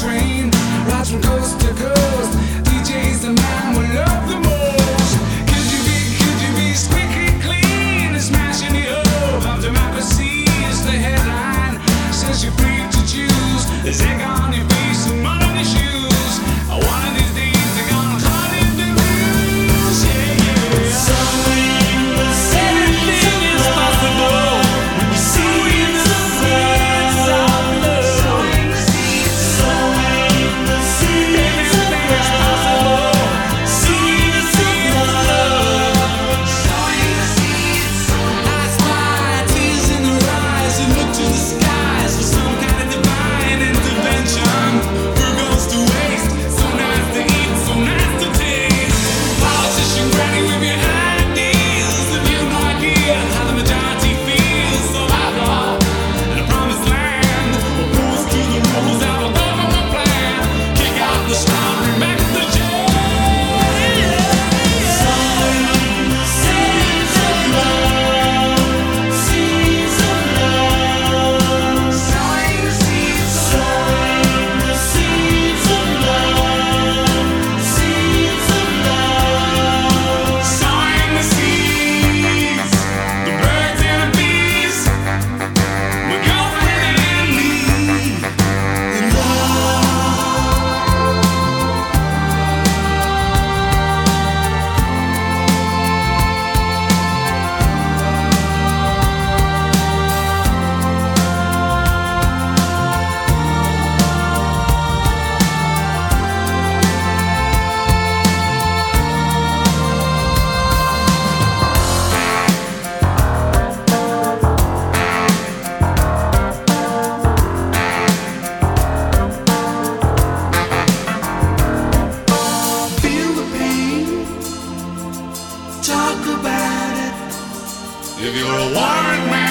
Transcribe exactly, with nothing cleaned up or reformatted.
train rides from coast to coast. D J's the man we love the most. Could you be, could you be squeaky clean and smashing the hope of democracy is the headline. Says you're free to choose. There's egg on your face and mud on your shoes. One of these days they're gonna call it the blues. Yeah, yeah. So anything is possible when you see the seeds of love. Sowing the seeds, sowing the seeds. Anything is possible. See the seeds of love. Sowing the seeds. I spy tears in their eyes and look to the skies for some kind of divine intervention. Food goes to waste. So nice to eat, so nice to taste. Politician granny with your ideas. If you have no idea how the majority feels, so outlaw in a promised land. Opposed to the rules out of government plan. Kick out the strong, bring back the jail. Sowing the seeds of love, seeds of love. Sowing the seeds, sowing the seeds of love, seeds of love. Sowing the seeds, the birds and the bees, my girlfriend and me, in love. Feel the pain, talk about it. If you're a warrant man.